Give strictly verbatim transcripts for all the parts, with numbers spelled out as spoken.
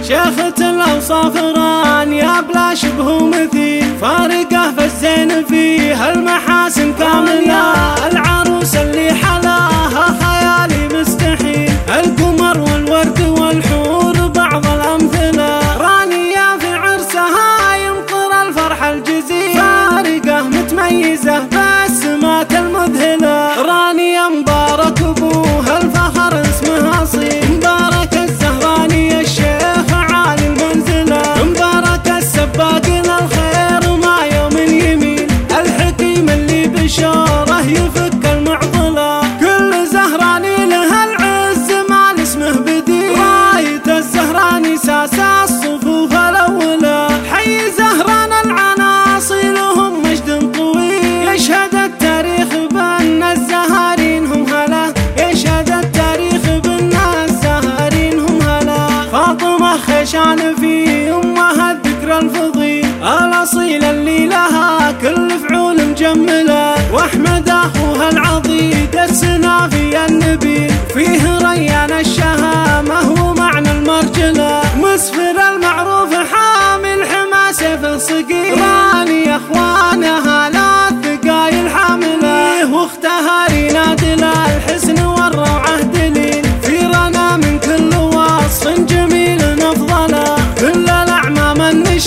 شيخة الأوصاف رانية بلا شبه ومثيل، فارقة فالزين فيها المحاسن كاملة. العروس اللي حلاها خيالي مستحيل، القمر والورد والحور بعض الأمثلة. رانية في عرسها يمطر الفرح الجزيل، فارقة متميزة بالسمات المذهلة. رانية مبارك أبوها الفخر اسمها أصيل، مبارك الزهراني الشيخ عالي المنزلة، مبارك السباق للخير ما يوم يميل، الحكيم اللي بشاره يفك المعضلة. كل زهراني له العز ما اسمه بديل، راية الزهراني ساس الصفوف الأولى. حي زهران العناصي لهم مجد طويل، يشهد التاريخ بأن الزهارين هم هلا، يشهد التاريخ بأن الزهارين هم هلا. فاطمة خيشان في أمها الذكر الفضيل، الأصيل اللي لها كل فعول مجملة. وأحمد أخوها العضيد السنافي النبيل، فيه ريان الشهامة ومعنى المرجلة. مسفر المعروف حامل حما سيف صقيل، راني أخوانها لا الثقايل حاملة. واختها رينا دلال الحسن والروعة دليل، في رنا من كل وصف جميل أفضله. كل الأعمام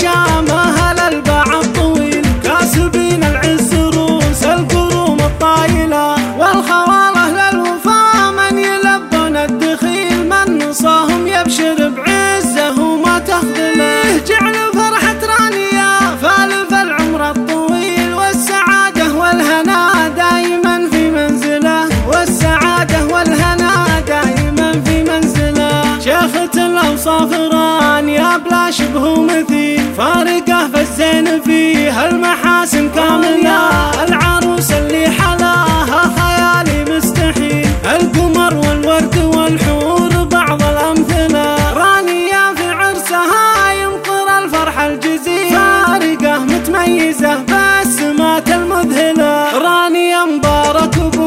النشامة للباع الطويل، كاسبين العز روس الكروم الطايلة. والخواله للوفا من يلبون الدخيل، من نصاهم يبشر بعزه وما تخذله. جعل فرحة رانية فالف العمر الطويل، والسعادة والهنا دائما في منزله، والسعادة والهنا دائما في منزله. شيخة الأوصاف رانية بلا شبه ومثيل، فارقة فالزين فيها المحاسن كاملة. العروس اللي حلاها خيالي مستحيل، القمر والورد والحور بعض الأمثلة. رانية في عرسها يمطر الفرح الجزيل، فارقة متميزة بالسمات المذهلة. رانية مبارك